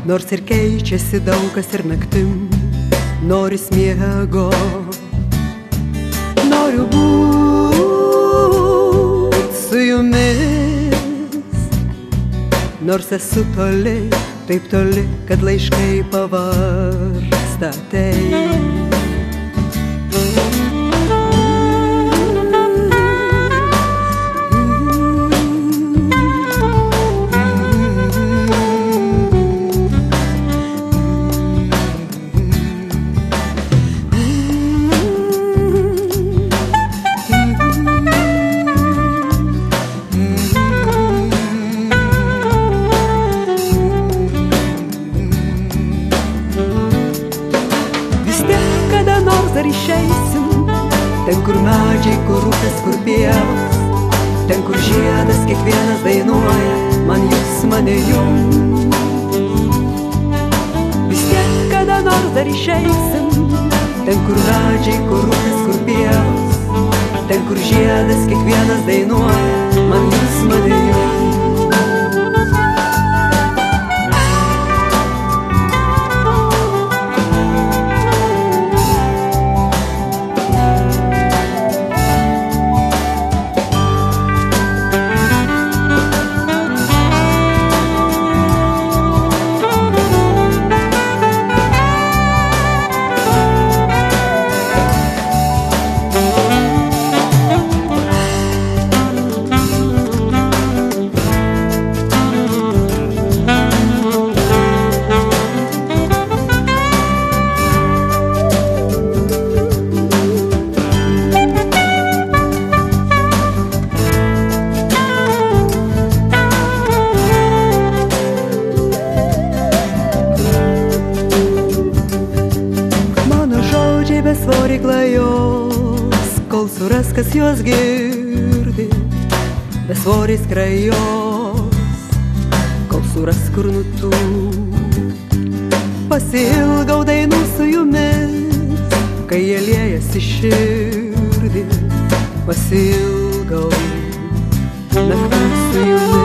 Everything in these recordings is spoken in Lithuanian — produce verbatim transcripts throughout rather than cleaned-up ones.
Nors ir keičiasi daug kas ir naktim, noris miego. Noriu būt su jumis, nors esu toli, taip toli, kad laiškai pavargsta taip. Dar išeisim, ten kur medžiai, kur upės, kur pievos, ten kur žiedas kiekvienas dainuoja, man jūs, mane jums. Vis tiek kada nors dar išeisim, ten kur medžiai, kur upės, kur pievos, ten kur žiedas kiekvienas dainuoja, man jūs, mane jums. Besvorį klajos, kol suras, kas juos girdi. Besvorį skrajos, kol suras, kur nutūpt. Pasiilgau dainų su jumis, kai jie liejasi širdį. Pasiilgau naktų su jumis.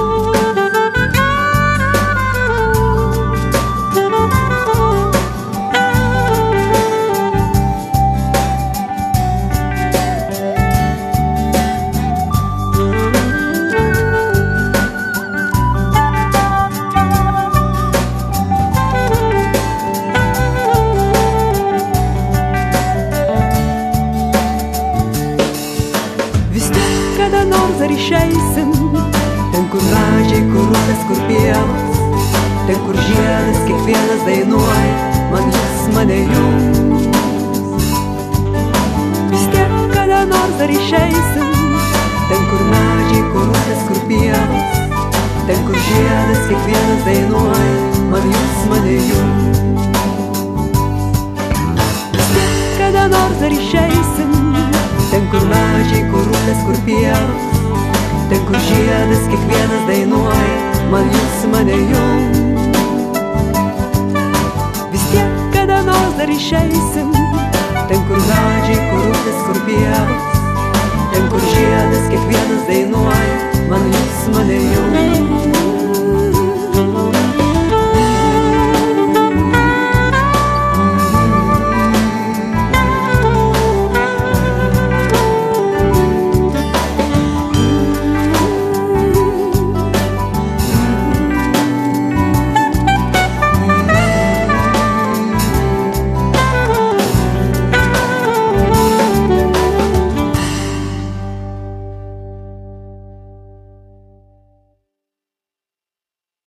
Kada nors dar išeisim, ten kur medžiai, kur upės, kur pievos, ten kur žiedas kiekvienas dainuoja, man jūs, mane jums. Vis tiek kada nors dar išeisim, ten kur medžiai, kur upės, kur pievos, ten kur žiedas kiekvienas dainuoja, man jūs, mane jums. Vis tiek kada nors dar išeisim, ten kur medžiai, kur upės, kur pievos, ten kur žiedas kiekvienas dainuoja, man jūs, mane jums. Vis tiek kada nors dar išeisim, ten kur medžiai, kur upės, kur pievos, ten kur žiedas kiekvienas dainuoja, man jūs, mane jums.